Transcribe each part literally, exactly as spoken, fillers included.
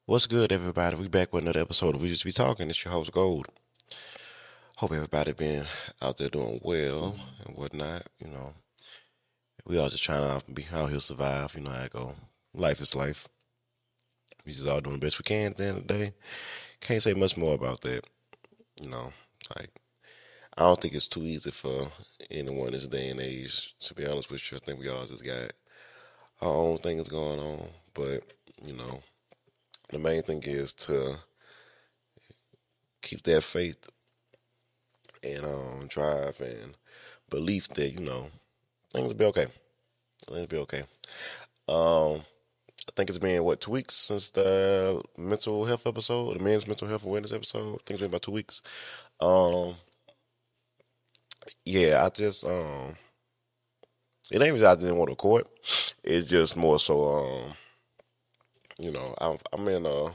What's good, everybody? We back with another episode of We Just Be Talking. It's your host, Gold. Hope everybody been out there doing well and whatnot. You know, we all just trying to be out here survive. You know how it go. Life is life. We just all doing the best we can at the end of the day. Can't say much more about that. You know, like I don't think it's too easy for anyone this day and age. To be honest with you, I think we all just got our own things going on. But you know, the main thing is to keep that faith and um, drive and belief that you know things will be okay. Things will be okay. Um, I think it's been what two weeks since the mental health episode, the men's mental health awareness episode. I think it's been about two weeks. Um, yeah, I just um, it ain't because I didn't want to record. It's just more so um, you know, I'm I'm in a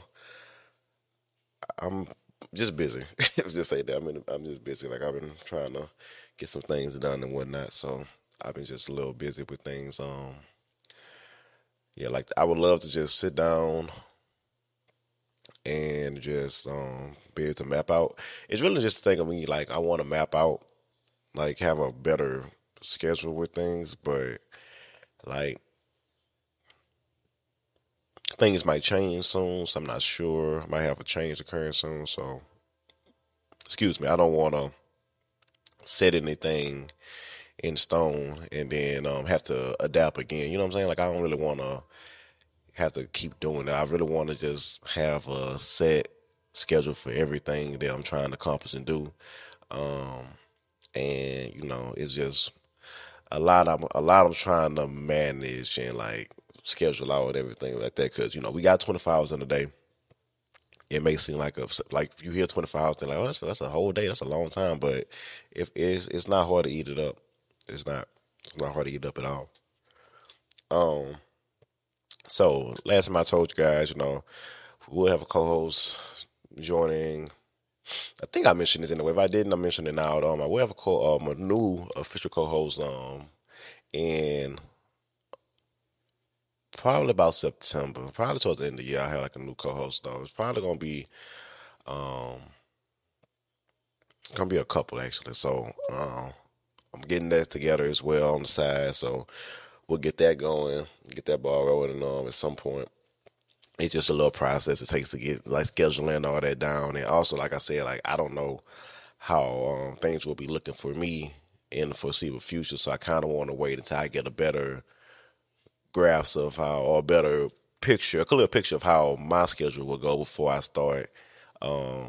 I'm just busy. Just say that I'm in, I'm just busy. Like I've been trying to get some things done and whatnot. So I've been just a little busy with things. Um, yeah, like I would love to just sit down and just um be able to map out. It's really just a thing of me. Like I want to map out, like have a better schedule with things, but like things might change soon. So I'm not sure. I might have a change occurring soon. So excuse me. I don't want to set anything in stone and then um, have to adapt again. You know what I'm saying? Like I don't really want to have to keep doing that. I really want to just have a set schedule for everything that I'm trying to accomplish and do. Um, and you know, it's just a lot. I'm a lot. I'm trying to manage and like schedule out and everything like that because you know we got twenty-four hours in a day. It may seem like a like you hear twenty-four hours, then like oh that's that's a whole day. That's a long time, but if it's it's not hard to eat it up. It's not it's not hard to eat up at all. Um, so last time I told you guys, you know, we'll have a co-host joining. I think I mentioned this anyway. If I didn't, I mentioned it now. Um, I will have a co um a new official co-host um in probably about September. Probably towards the end of the year, I have like a new co-host though. It's probably gonna be um gonna be a couple actually. So um, I'm getting that together as well on the side. So we'll get that going, get that ball rolling um, at some point. It's just a little process it takes to get like scheduling all that down, and also like I said, like I don't know how um, things will be looking for me in the foreseeable future, so I kind of want to wait until I get a better grasp of how, or a better picture, a clear picture of how my schedule will go before I start, um,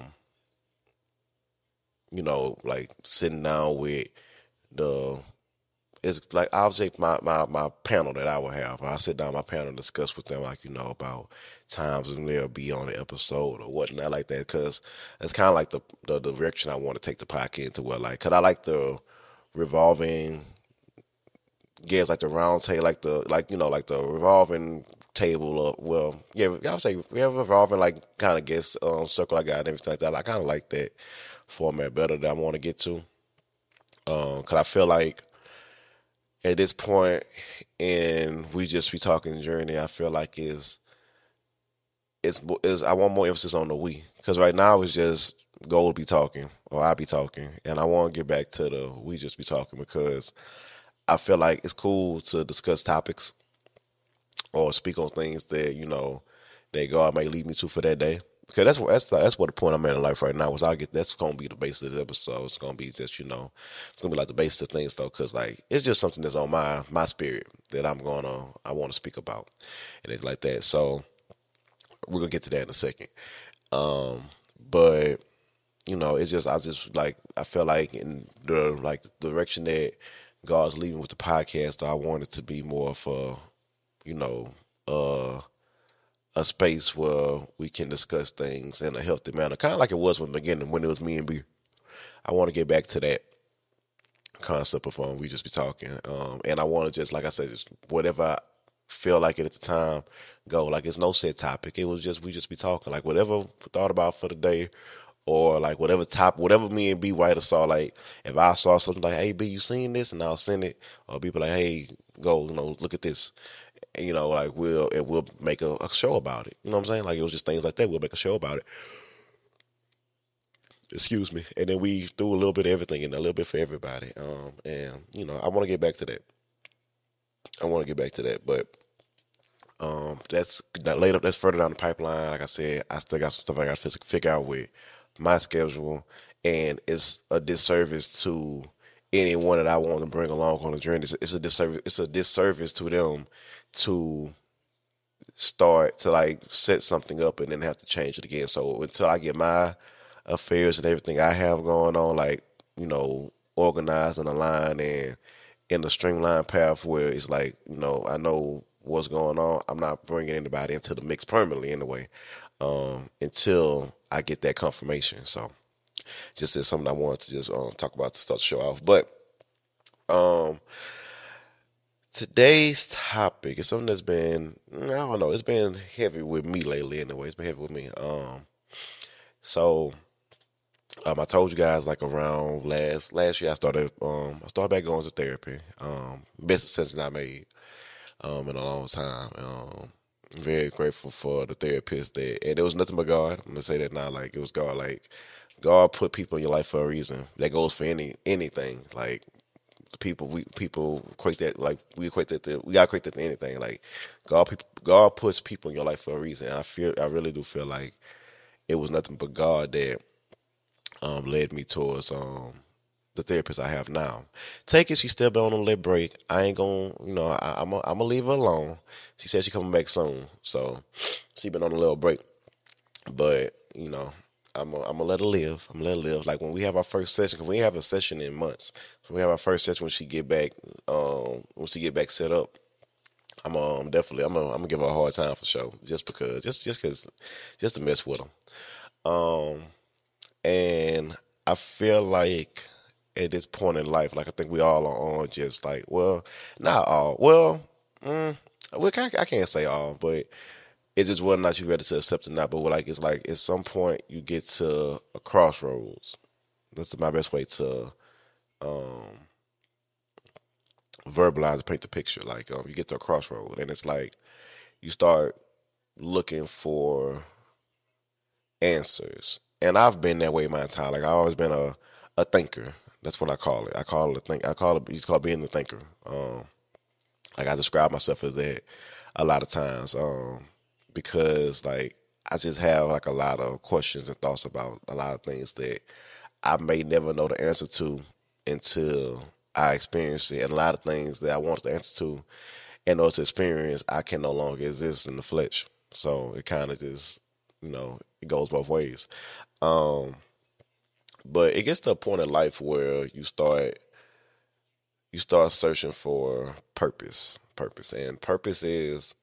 you know, like sitting down with the it's like I'll take my, my, my panel that I will have. I sit down my panel and discuss with them, like, you know, about times when they'll be on the episode or whatnot like that. Cause it's kind of like the, the direction I want to take the podcast into where like, cause I like the revolving, guess like the round table, like the, like, you know, like the revolving table of, well, yeah, I would say we have a revolving like kind of guest um, circle I got and everything like that. I kind of like that format better that I want to get to. Um, cause I feel like, at this point, and we just be talking journey, I feel like is it's, it's I want more emphasis on the we because right now it's just Gold be talking or I be talking, and I want to get back to the we just be talking because I feel like it's cool to discuss topics or speak on things that you know that God may lead me to for that day. Because that's what that's that's what the point I'm at in life right now. Was I get that's gonna be the basis of this episode. It's gonna be just you know, it's gonna be like the basis of things though. Because like it's just something that's on my my spirit that I'm gonna I want to speak about and it's like that. So we're gonna get to that in a second. Um, but you know, it's just I just like I feel like in the like the direction that God's leaving with the podcast, I want it to be more for you know uh a space where we can discuss things in a healthy manner, kind of like it was from the beginning when it was me and B. I want to get back to that concept of um, we just be talking, um, and I want to just like I said, just whatever I feel like it at the time, go like it's no set topic. It was just we just be talking, like whatever thought about for the day, or like whatever top, whatever me and B White saw. Like if I saw something like, hey B, you seen this, and I'll send it, or people like, hey, go, you know, look at this. and, you know, like we'll and we'll make a, a show about it. You know what I'm saying? Like it was just things like that. We'll make a show about it. Excuse me. And then we do a little bit of everything and a little bit for everybody. Um, and you know, I want to get back to that. I want to get back to that, but um, that's that later. That's further down the pipeline. Like I said, I still got some stuff I got to figure out with my schedule, and it's a disservice to anyone that I want to bring along on the journey. It's, it's a disservice. It's a disservice to them to start to like set something up and then have to change it again. So until I get my affairs and everything I have going on, like, you know, organized and aligned and in a streamlined path where it's like, you know, I know what's going on. I'm not bringing anybody into the mix permanently anyway, um, until I get that confirmation. So just is something I wanted to just um, talk about to start the show off. But um, today's topic is something that's been, I don't know, it's been heavy with me lately anyway. It's been heavy with me. Um, so um, I told you guys like around last last year I started um I started back going to therapy. Um, best decision I made um in a long time. Um, very grateful for the therapist that, and it was nothing but God. I'm gonna say that now, like it was God. Like God put people in your life for a reason. That goes for any anything. Like people, we people equate that like we equate that to, we gotta equate that to anything. Like God, people, God puts people in your life for a reason. And I feel, I really do feel like it was nothing but God that um led me towards um the therapist I have now. Take it, she still been on a little break. I ain't gonna, you know, I, I'm gonna leave her alone. She said she coming back soon, so she been on a little break. But you know, I'm gonna I'm let her live. I'm gonna let her live. Like when we have our first session, because we have a session in months. So we have our first session when she get back, um, when she get back set up. I'm um definitely I'm gonna I'm gonna give her a hard time for sure, just because, just just because, just to mess with her. Um, and I feel like at this point in life, like I think we all are on just like, well, not all. Well, mm, we can't, I can't say all, but it's just whether or not you're ready to accept it or not. But like it's like at some point you get to a crossroads. That's my best way to um, verbalize, paint the picture. Like um, you get to a crossroad, and it's like you start looking for answers. And I've been that way my entire. Like I've always been a a thinker. That's what I call it. I call it a think. I call it. You call being a thinker. Um, like I describe myself as that a lot of times. Um, because like I just have like a lot of questions and thoughts about a lot of things that I may never know the answer to until I experience it, and a lot of things that I want the answer to in order to experience, I can no longer exist in the flesh. So it kind of just, you know, it goes both ways. Um, but it gets to a point in life where you start you start searching for purpose, purpose, and purpose is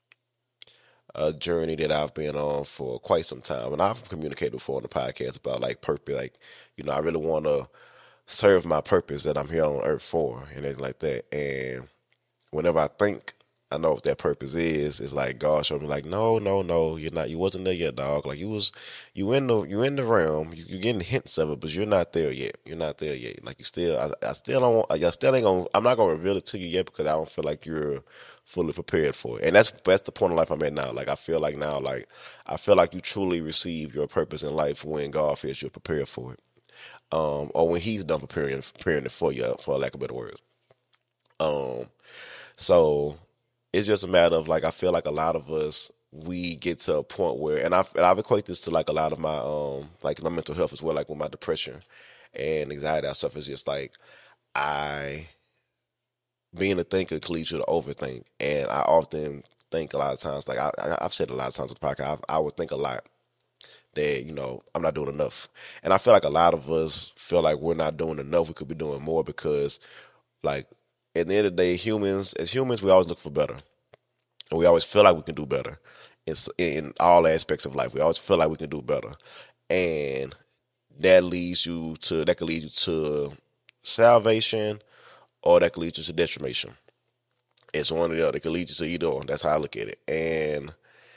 a journey that I've been on for quite some time. And I've communicated before on the podcast about like purpose. Like, you know, I really want to serve my purpose that I'm here on earth for and everything like that. And whenever I think I know what that purpose is, it's like God showed me like, no, no, no, you're not, you wasn't there yet, dog. Like you was, you in the, you in the realm, you, you're getting hints of it, but you're not there yet. You're not there yet. Like you still, I, I still don't want, I still ain't gonna, I'm not gonna reveal it to you yet because I don't feel like you're fully prepared for it. And that's, that's the point of life I'm at now. Like I feel like now, like I feel like you truly receive your purpose in life when God feels you're prepared for it. Um, or when he's done preparing, preparing it for you, for lack of better words. Um, so it's just a matter of like, I feel like a lot of us, we get to a point where, and I've, and I've equate this to like a lot of my, um, like my mental health as well, like with my depression and anxiety, I suffer is just like, I, being a thinker can lead you to overthink. And I often think a lot of times, like I, I, I've said a lot of times on the podcast, I, I would think a lot that, you know, I'm not doing enough. And I feel like a lot of us feel like we're not doing enough. We could be doing more because like, at the end of the day, humans, as humans, we always look for better. And we always feel like we can do better in, in all aspects of life. We always feel like we can do better. And that leads you to, that could lead you to salvation or that could lead you to detriment. It's one or the other. It could lead you to either or. That's how I look at it. And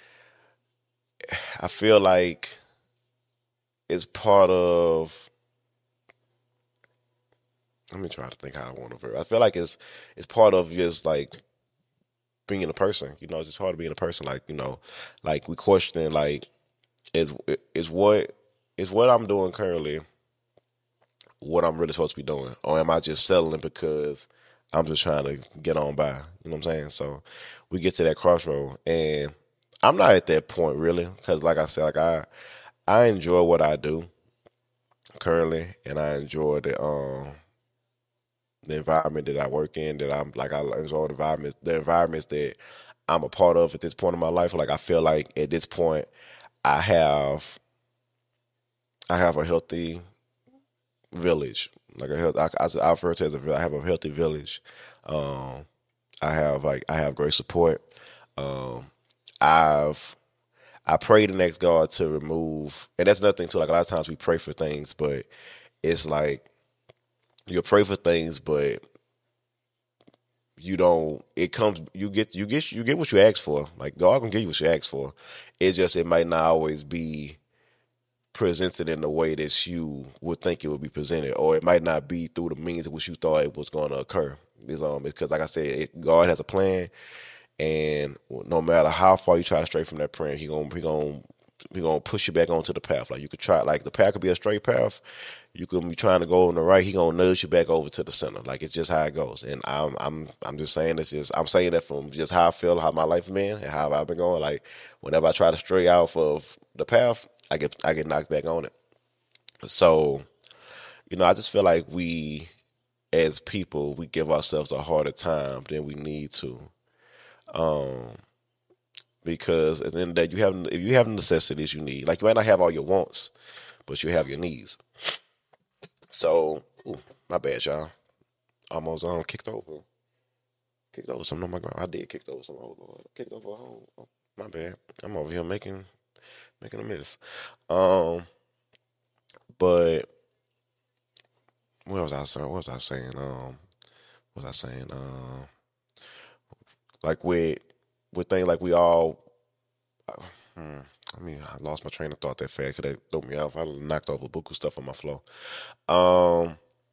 I feel like it's part of, let me try to think how I want to verb. I feel like it's it's part of just like being a person. You know, it's just part of being a person. Like, you know, like we questioning like is is what is what I'm doing currently what I'm really supposed to be doing, or am I just settling because I'm just trying to get on by? You know what I'm saying? So we get to that crossroad, and I'm not at that point really, because like I said, like I I enjoy what I do currently, and I enjoy the um the environment that I work in. That I'm like I enjoy the environments, the environments that I'm a part of at this point in my life. Like I feel like at this point, I have I have a healthy village. Like a health, I, I, I refer to it as a, I have a healthy village. Um, I have like I have great support. Um, I've I prayed and asked God to remove, and that's nothing too. Like a lot of times we pray for things, but it's like you pray for things, but you don't. It comes. You get. You get. You get what you ask for. Like God can give you what you ask for. It's just it might not always be presented in the way that you would think it would be presented, or it might not be through the means in which you thought it was going to occur. It's, um, because, like I said, it, God has a plan, and no matter how far you try to stray from that plan, He gonna He gonna He gonna push you back onto the path. Like you could try, like the path could be a straight path. You could be trying to go on the right. He gonna nudge you back over to the center. Like it's just how it goes. And I'm I'm I'm just saying this is I'm saying that from just how I feel, how my life been, and how I've been going. Like whenever I try to stray out of the path, I get I get knocked back on it. So, you know, I just feel like we, as people, we give ourselves a harder time than we need to, um, because at the end of the day, you have if you have the necessities you need. Like you might not have all your wants, but you have your needs. So, ooh, my bad, y'all. Almost um kicked over, kicked over something on my ground. I did kicked over something. Oh Lord, kicked over a hole. Oh, my bad. I'm over here making making a mess. Um, but. What was I saying? What was I saying? Um, what was I saying? Um, like with with things like we all. Uh, hmm, I mean, I lost my train of thought that fast because that threw me off. I knocked over buku stuff on my floor. Um,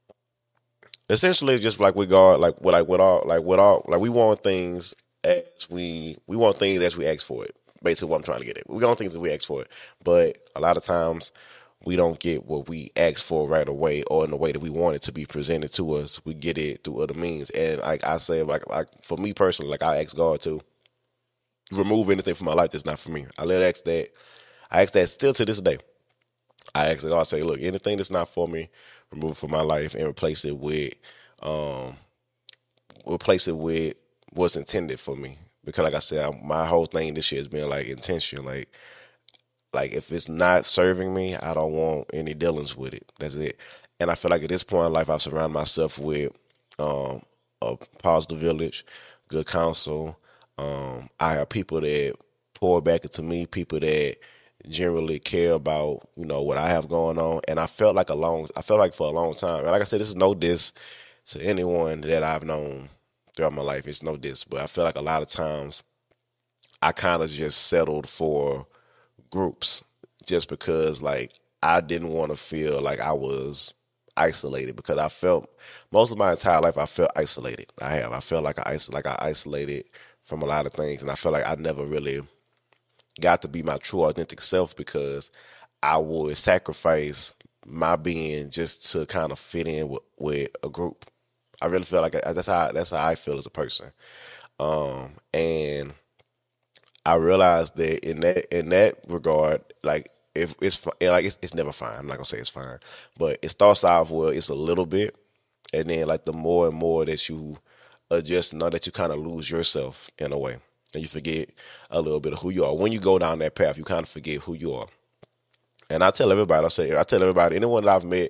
essentially, just like we God, like what, like with all, like with all, like we want things as we we want things as we ask for it. Basically, what I'm trying to get at. We want things as we ask for it, but a lot of times we don't get what we ask for right away or in the way that we want it to be presented to us. We get it through other means. And like I say, like like for me personally, like I ask God to remove anything from my life that's not for me. I let ask that. I ask that still to this day. I ask God, I say, look, anything that's not for me, remove it from my life and replace it with, um, replace it with what's intended for me. Because like I said, I, my whole thing this year has been like intention, like. Like, if it's not serving me, I don't want any dealings with it. That's it. And I feel like at this point in life, I've surrounded myself with um, a positive village, good counsel. Um, I have people that pour back into me, people that generally care about, you know, what I have going on. And I felt like a long, I felt like for a long time. And like I said, this is no diss to anyone that I've known throughout my life. It's no diss. But I feel like a lot of times I kind of just settled for groups just because like I didn't want to feel like I was isolated, because I felt most of my entire life I felt isolated. I have. I felt like I is- like I isolated from a lot of things, and I felt like I never really got to be my true authentic self because I would sacrifice my being just to kind of fit in with, with a group. I really feel like I, that's how that's how I feel as a person. Um, and I realized that in that in that regard, like if it's like it's, it's never fine. I'm not gonna say it's fine, but it starts off well. It's a little bit, and then like the more and more that you adjust, know that you kind of lose yourself in a way, and you forget a little bit of who you are. When you go down that path, you kind of forget who you are. And I tell everybody, I say, I tell everybody, anyone that I've met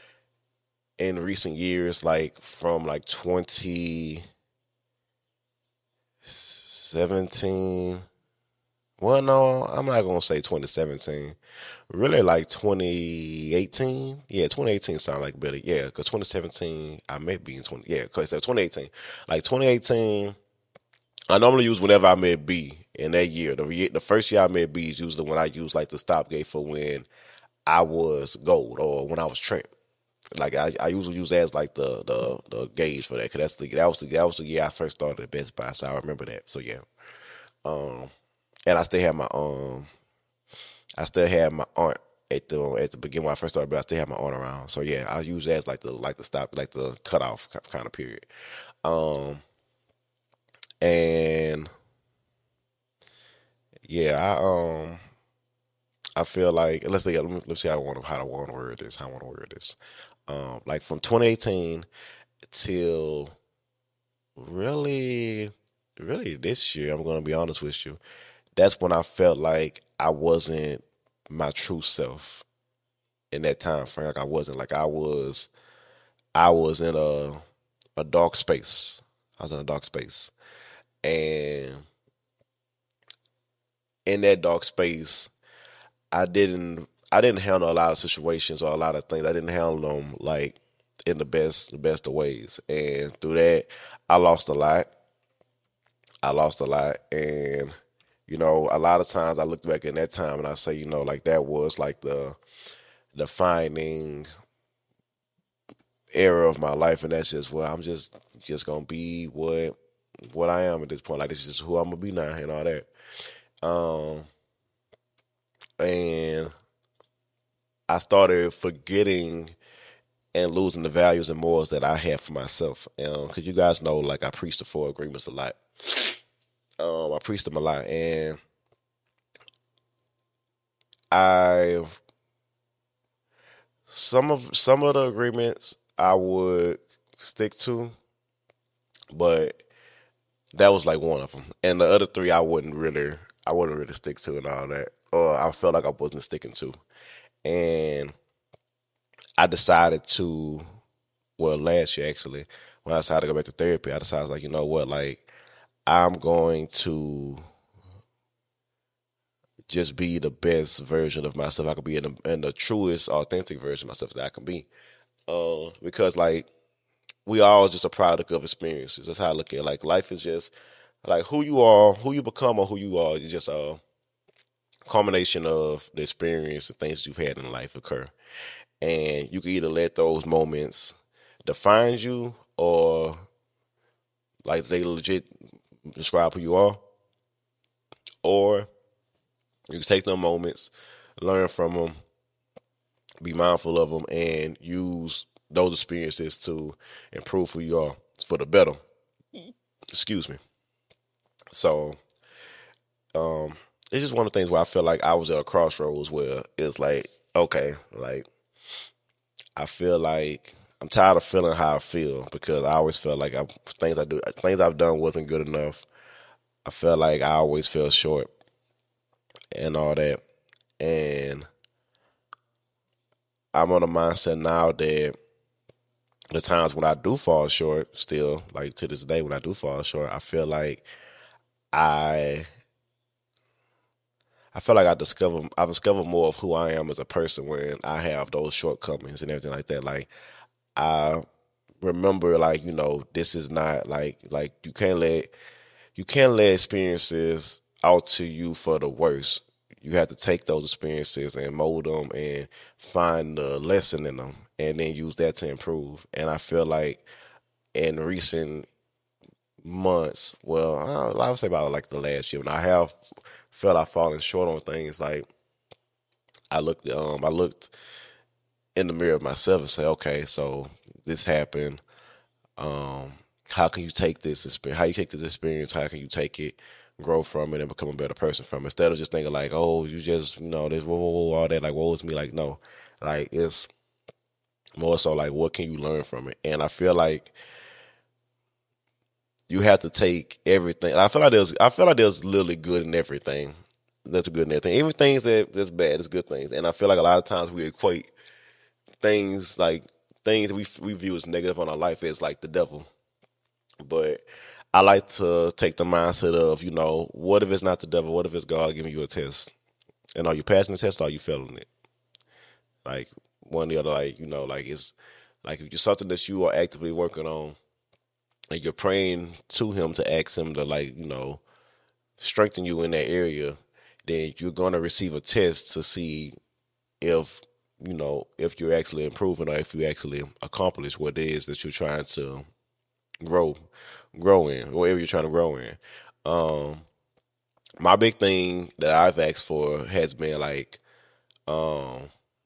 in recent years, like from like twenty seventeen. Well, no, I'm not going to say twenty seventeen. Really like twenty eighteen. Yeah, twenty eighteen sound like better. Yeah, because twenty seventeen, I may be in twenty. Yeah, because twenty eighteen. Like twenty eighteen, I normally use whenever I met B in that year. The, year- the first year I met B is usually when I use like the stopgate for when I was gold or when I was Trent. Like I, I usually use that as like the the the gauge for that, because that's the that was the that was the year I first started at Best Buy, so I remember that. So yeah, um, and I still have my um, I still have my aunt at the at the beginning when I first started, but I still have my aunt around. So yeah, I use that as like the like the stop like the cutoff kind of period. Um, and yeah, I um I feel like let's see let me, let's see how I want to how I want to word this how I want to word this. Um, like from twenty eighteen till really really this year, I'm gonna be honest with you. That's when I felt like I wasn't my true self in that time frame. Like I wasn't like I was I was in a a dark space. I was in a dark space. And in that dark space, I didn't I didn't handle a lot of situations or a lot of things. I didn't handle them like in the best the best of ways. And through that, I lost a lot. I lost a lot. And, you know, a lot of times I look back in that time and I say, you know, like that was like the defining era of my life, and that's just well, I'm just just gonna be what what I am at this point. Like this is just who I'm gonna be now and all that. Um and I started forgetting and losing the values and morals that I have for myself. Um, cause you guys know, like I preach the four agreements a lot. Um, I preach them a lot, and I some of some of the agreements I would stick to, but that was like one of them, and the other three I wouldn't really, I wouldn't really stick to and all that, or I felt like I wasn't sticking to, and I decided to, well, last year actually, when I decided to go back to therapy, I decided like, you know what, like I'm going to just be the best version of myself I could be, in the, in the truest, authentic version of myself that I can be, uh, because like we all just a product of experiences. That's how I look at it. Like life is just like who you are, who you become, or who you are is just a culmination of the experience and things you've had in life occur. And you can either let those moments define you, or like they legit describe who you are, or you can take them moments, learn from them, be mindful of them, and use those experiences to improve who you are for the better. Excuse me. So, um, it's just one of the things where I feel like I was at a crossroads where it's like, okay, like I feel like I'm tired of feeling how I feel, because I always felt like I, things I do, things I've done wasn't good enough. I felt like I always fell short and all that, and I'm on a mindset now that the times when I do fall short, still like to this day when I do fall short, I feel like I I feel like I discover I discover more of who I am as a person when I have those shortcomings and everything like that. Like I remember, like, you know, this is not like like you can't let you can't let experiences alter you for the worse. You have to take those experiences and mold them and find the lesson in them, and then use that to improve. And I feel like in recent months, well, I would say about like the last year, when I have felt I've fallen short on things, like I looked, um, I looked in the mirror of myself and say, okay, so this happened. Um, how can you take this experience? How you take this experience? How can you take it, grow from it, and become a better person from it? Instead of just thinking like, oh, you just, you know, this, whoa, whoa, whoa, all that, like, woe is me. Like, no, like it's more so like, what can you learn from it? And I feel like you have to take everything. I feel like there's, I feel like there's literally good in everything. That's a good in everything. Even things that that's bad is good things. And I feel like a lot of times we equate things like things we we view as negative on our life as like the devil. But I like to take the mindset of, you know, what if it's not the devil? What if it's God giving you a test? And are you passing the test, or are you failing it? Like one or the other, like, you know, like it's like if you're something that you are actively working on and you're praying to him to ask him to, like, you know, strengthen you in that area, then you're going to receive a test to see if you know, if you're actually improving or if you actually accomplish what it is that you're trying to grow, grow in, whatever you're trying to grow in. Um, my big thing that I've asked for has been like um,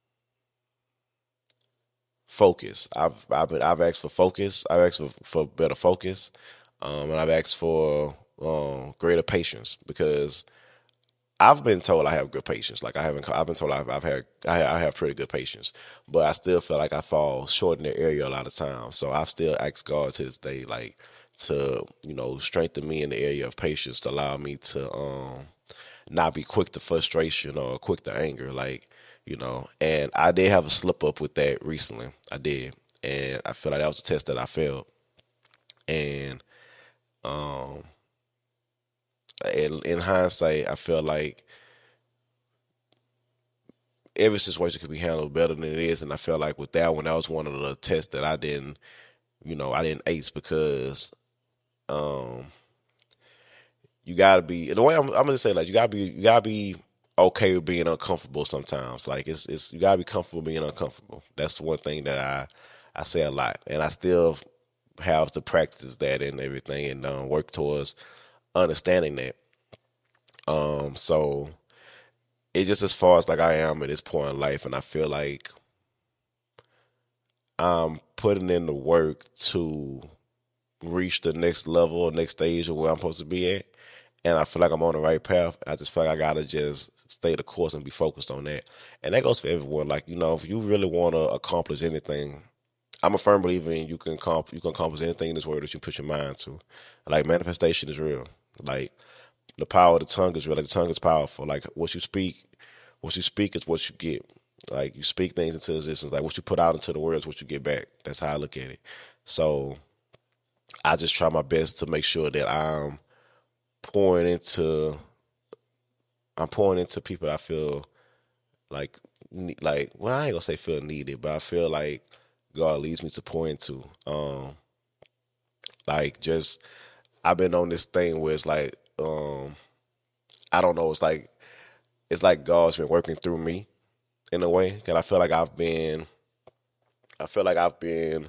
focus. I've I've been I've asked for focus. I've asked for, for better focus, um, and I've asked for um, greater patience because I've been told I have good patience. Like I haven't, I've been told I've, I've had, I, I have pretty good patience, but I still feel like I fall short in that area a lot of times. So I've still asked God to this day, like to, you know, strengthen me in the area of patience to allow me to um not be quick to frustration or quick to anger, like you know. And I did have a slip up with that recently. I did, and I feel like that was a test that I failed. And um, in, in hindsight, I feel like every situation could be handled better than it is, and I felt like with that one, that was one of the tests that I didn't, you know, I didn't ace because um, you gotta be the way I'm, I'm gonna say like you gotta be you gotta be okay with being uncomfortable sometimes. Like it's it's you gotta be comfortable being uncomfortable. That's one thing that I I say a lot, and I still have to practice that and everything, and um, work towards understanding that. Um, so it's just as far as like I am at this point in life, and I feel like I'm putting in the work to reach the next level or next stage of where I'm supposed to be at. And I feel like I'm on the right path. I just feel like I gotta just stay the course and be focused on that. And that goes for everyone. Like, you know, if you really want to accomplish anything, I'm a firm believer in you can comp- you can accomplish anything in this world that you put your mind to. Like manifestation is real. Like the power of the tongue is real. Like the tongue is powerful. Like what you speak, what you speak is what you get. Like you speak things into existence. Like what you put out into the world is what you get back. That's how I look at it. So I just try my best to make sure that I'm pouring into I'm pouring into people I feel like like well I ain't gonna say feel needed, but I feel like God leads me to pour into. Um like just I've been on this thing where it's like um I don't know, it's like it's like God's been working through me in a way. Cause I feel like I've been I feel like I've been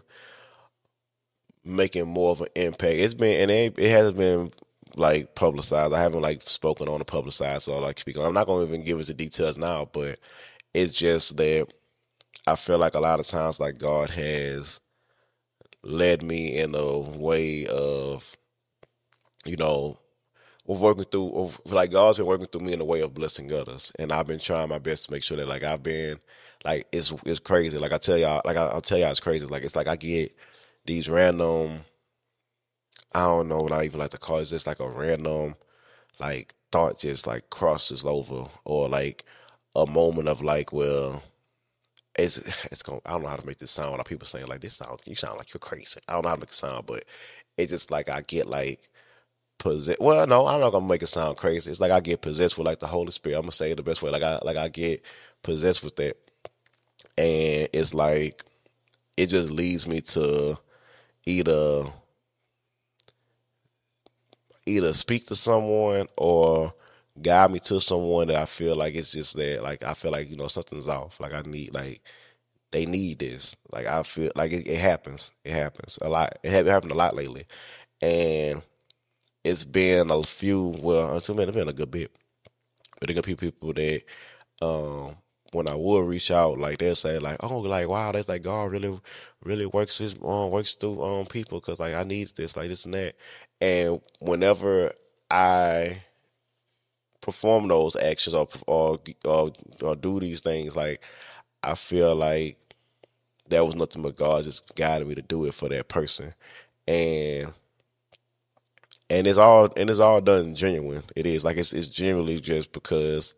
making more of an impact. It's been and it, it has been like publicized. I haven't like spoken on the publicized or like speaking. I'm not gonna even give into details now, but it's just that I feel like a lot of times like God has led me in a way of, you know, of working through of, like God's been working through me in a way of blessing others. And I've been trying my best to make sure that like I've been like it's it's crazy. Like I tell y'all like I, I'll tell y'all it's crazy. Like it's like I get these random I don't know what I even like to call it. It's just like a random like thought just like crosses over or like a moment of like, well, it's it's going I don't know how to make this sound. Like people saying like this sound you sound like you're crazy. I don't know how to make it sound, but it's just like I get like possessed. Well, no, I'm not gonna make it sound crazy. It's like I get possessed with like the Holy Spirit. I'm gonna say it the best way. Like I like I get possessed with that, and it's like it just leads me to either either speak to someone or guide me to someone that I feel like it's just that like I feel like you know something's off. Like I need like they need this. Like I feel like it, it happens. It happens a lot. It happened a lot lately, and it's been a few. Well, it's been, it's been a good bit. But there could be people that um, when I would reach out, like they'll say like, "Oh, like wow, that's like God really, really works his um, works through um people because like I need this, like this and that." And whenever I perform those actions or or or, or do these things, like I feel like that was nothing but God just guiding me to do it for that person, and and it's all and it's all done genuine. It is like it's it's genuinely just because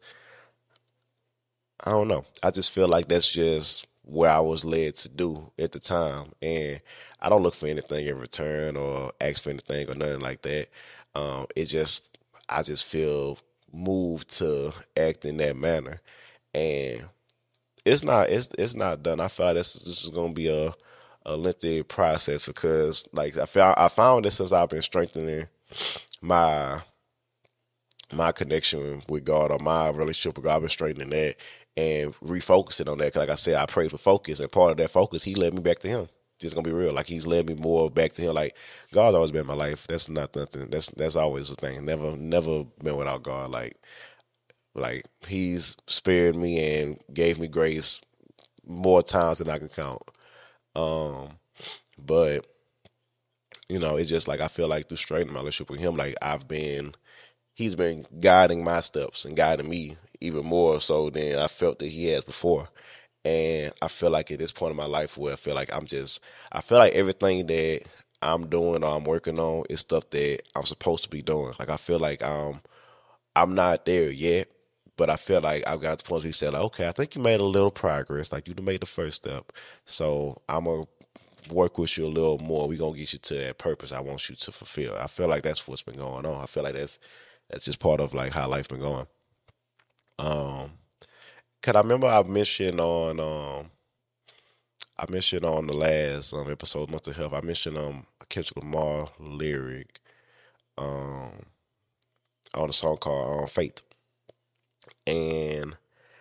I don't know. I just feel like that's just where I was led to do at the time, and I don't look for anything in return or ask for anything or nothing like that. Um, it just I just feel moved to act in that manner, and it's not it's it's not done. I feel like this this is gonna be a a lengthy process because like I found I found this since I've been strengthening my my connection with God or my relationship with God. I've been straightening that and refocusing on that. Cause like I said, I prayed for focus, and part of that focus, He led me back to Him. Just gonna be real. Like He's led me more back to Him. Like God's always been in my life. That's not nothing. That's that's always a thing. Never never been without God. Like like He's spared me and gave me grace more times than I can count. Um, but you know, it's just like I feel like through straightening my relationship with Him, like I've been, He's been guiding my steps and guiding me even more so than I felt that He has before. And I feel like at this point in my life where I feel like I'm just, I feel like everything that I'm doing or I'm working on is stuff that I'm supposed to be doing. Like I feel like um, I'm not there yet, but I feel like I've got to the point where He said, like, okay, I think you made a little progress. Like you made the first step. So I'm going to work with you a little more. We're going to get you to that purpose I want you to fulfill. I feel like that's what's been going on. I feel like that's, that's just part of like how life's been going. Um, Cause I remember I mentioned on um I mentioned on the last um, episode of Mental Health, I mentioned um a Kendrick Lamar lyric um on a song called um, Faith. And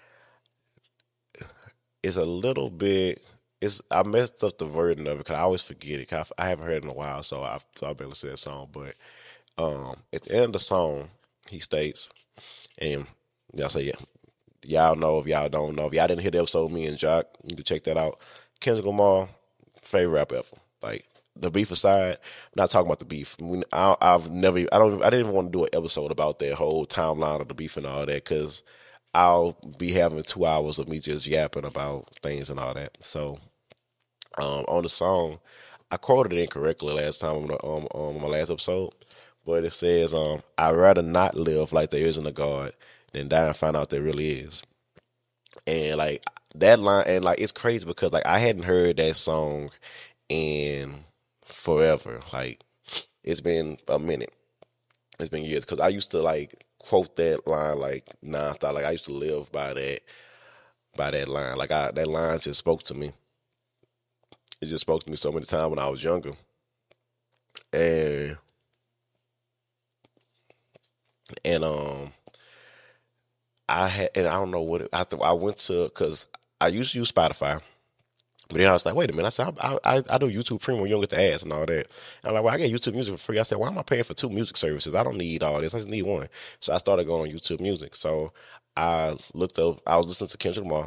it's a little bit it's I messed up the wording of it because I always forget it. Cause I, I haven't heard it in a while, so I've so I've been listening to that song. But um at the end of the song, he states, and y'all say yeah. Y'all know, if y'all don't know, if y'all didn't hear the episode with me and Jock, you can check that out. Kendrick Lamar, favorite rapper ever. Like the beef aside, I'm not talking about the beef. I, I've never, I don't, I didn't even want to do an episode about that whole timeline of the beef and all that because I'll be having two hours of me just yapping about things and all that. So um, on the song, I quoted it incorrectly last time on, the, um, on my last episode, but it says, um, "I'd rather not live like there isn't a God than die and find out there really is." And like that line, and like it's crazy because like I hadn't heard that song in forever. Like it's been a minute. It's been years because I used to like quote that line like nonstop. Like I used to live by that, by that line. Like I, that line just spoke to me. It just spoke to me so many times when I was younger, and and um. I had, and I don't know what it, I, I went to, because I used to use Spotify, but then I was like, wait a minute. I said, I, I, I do YouTube Premium, you don't get the ads and all that. And I'm like, well, I get YouTube Music for free. I said, why am I paying for two music services? I don't need all this. I just need one. So I started going on YouTube Music. So I looked up, I was listening to Kendrick Lamar,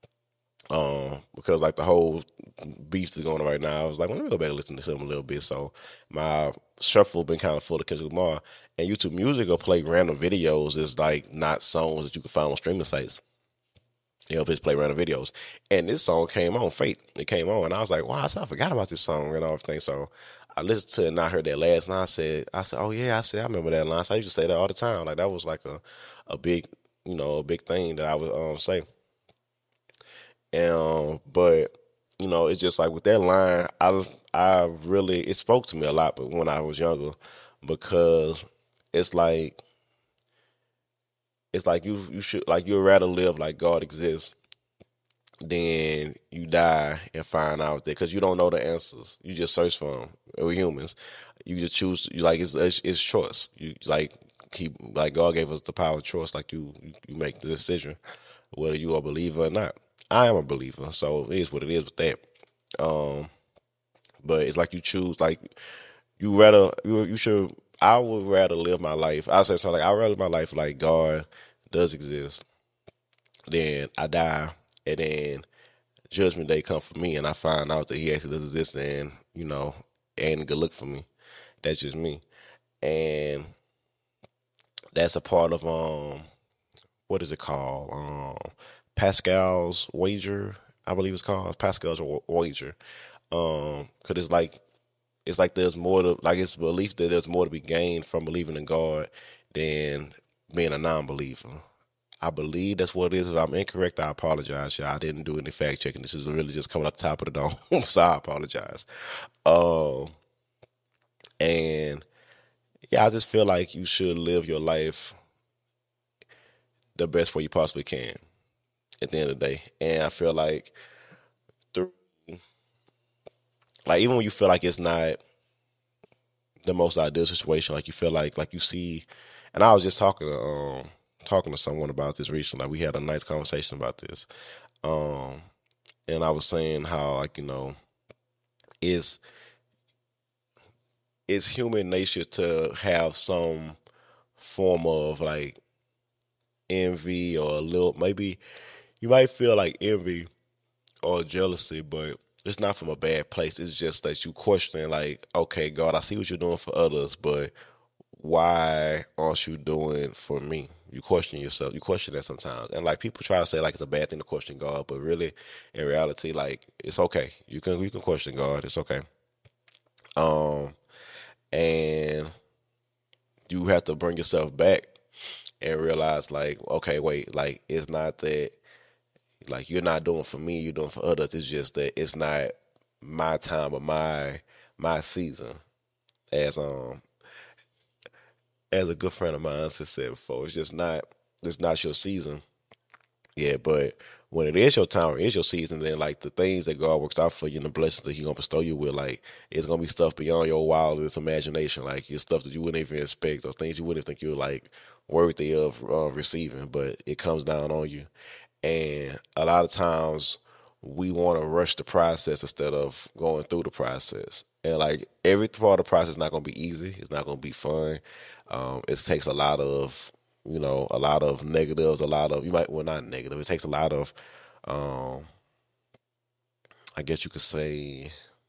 um, because like the whole beef is going on right now. I was like, well, let me go back and listen to him a little bit. So my shuffle been kind of full of Kendrick Lamar, and YouTube Music will play random videos. It's like not songs that you can find on streaming sites. You know, just play random videos. And this song came on, Faith. It came on, and I was like, wow, I, said, I forgot about this song and everything. So I listened to it, and I heard that last night. I said, I said, oh yeah, I said, I remember that line. So I used to say that all the time. Like that was like a, a big, you know, a big thing that I would um, say. And um, but you know, it's just like with that line, I I really it spoke to me a lot. But when I was younger, because it's like it's like you you should like you'd rather live like God exists than you die and find out that, because you don't know the answers. You just search for them. We're humans. You just choose. You like it's it's, it's choice. You like keep like God gave us the power of choice. Like you you make the decision whether you are a believer or not. I am a believer, so it is what it is with that. Um, but it's like you choose, like you rather you, you should. I would rather live my life. I say something like I rather live my life like God does exist. Then I die, and then Judgment Day come for me, and I find out that He actually does exist, and you know, ain't a good look for me. That's just me, and that's a part of um, what is it called? Um. Pascal's wager, I believe it's called Pascal's wager. Um, cause it's like it's like there's more to like it's belief that there's more to be gained from believing in God than being a non-believer. I believe that's what it is. If I'm incorrect, I apologize. Y'all. I didn't do any fact checking. This is really just coming off the top of the dome, so I apologize. Um, and yeah, I just feel like you should live your life the best way you possibly can at the end of the day. And I feel like through, like even when you feel like it's not the most ideal situation, like you feel like, like you see, And I was just talking to um talking to someone about this recently. Like, we had a nice conversation about this. Um, and I was saying how, like, you know, it's it's human nature to have some form of like envy, or a little, maybe you might feel like envy or jealousy, but it's not from a bad place. It's just that you question, like, okay, God, I see what you're doing for others, but why aren't you doing for me? You question yourself. You question that sometimes, and like people try to say like it's a bad thing to question God, but really, in reality, like it's okay. You can you can question God. It's okay. Um, and you have to bring yourself back and realize, like, okay, wait, like it's not that, like, you're not doing for me, you're doing for others. It's just that it's not my time or my my season. As um as a good friend of mine has said before, it's just not it's not your season. Yeah, but when it is your time or it is your season, then like the things that God works out for you and the blessings that He gonna bestow you with, like it's gonna be stuff beyond your wildest imagination, like your stuff that you wouldn't even expect or things you wouldn't think you're like worthy of uh, receiving, but it comes down on you. And a lot of times we want to rush the process instead of going through the process. And like every part of the process is not going to be easy. It's not going to be fun. Um, it takes a lot of, you know, a lot of negatives, a lot of, you might, well, not negative. It takes a lot of, um, I guess you could say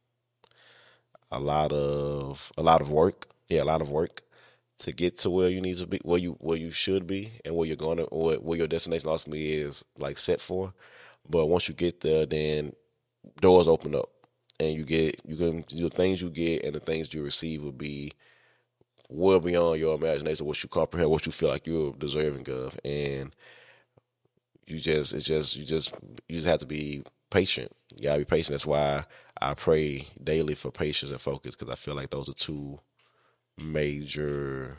a lot of, a lot of work. Yeah, a lot of work to get to where you need to be, where you where you should be, and where you're going to, or where your destination ultimately is like set for. But once you get there, then doors open up, and you get you can the things you get and the things you receive will be well beyond your imagination, what you comprehend, what you feel like you're deserving of, and you just it's just you just you just have to be patient. You gotta be patient. That's why I pray daily for patience and focus, because I feel like those are two major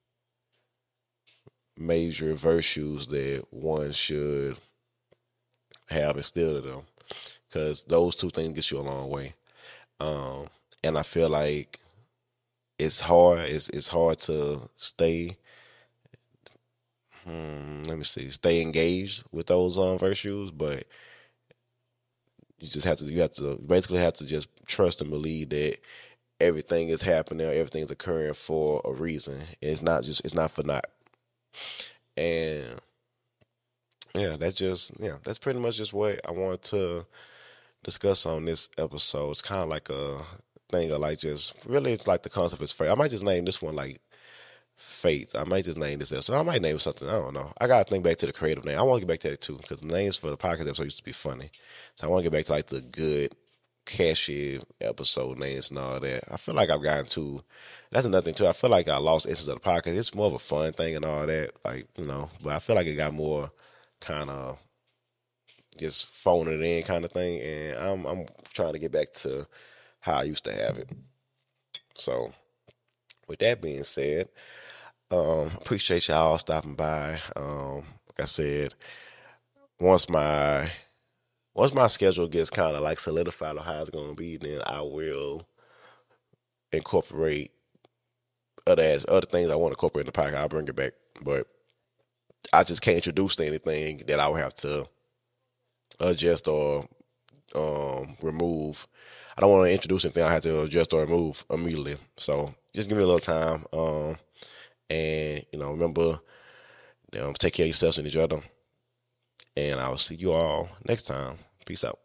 major virtues that one should have instilled in them, because those two things get you a long way. Um, and I feel like it's hard. It's it's hard to stay. Hmm, let me see. Stay engaged with those um, virtues, but you just have to. You have to basically have to just trust and believe that everything is happening. Everything is occurring for a reason. It's not just. It's not for naught. And yeah, that's just yeah. That's pretty much just what I wanted to discuss on this episode. It's kind of like a thing of like just really, it's like the concept is faith. I might just name this one like faith. I might just name this episode. I might name it something. I don't know. I gotta think back to the creative name. I want to get back to that too, because the names for the podcast episode used to be funny. So I want to get back to like the good cashier episode names and all that. I feel like I've gotten to. That's another thing too. I feel like I lost essence of the podcast. It's more of a fun thing and all that, like, you know. But I feel like it got more kind of just phoning it in kind of thing, and I'm I'm trying to get back to how I used to have it. So, with that being said, um, appreciate y'all stopping by. Um, like I said, once my once my schedule gets kind of like solidified on how it's going to be, then I will incorporate other as other things I want to incorporate in the podcast. I'll bring it back, but I just can't introduce to anything that I would have to adjust or um, remove. I don't want to introduce anything I have to adjust or remove immediately. So just give me a little time. Um, and, you know, remember, um, take care of yourselves and each other. And I'll see you all next time. Peace out.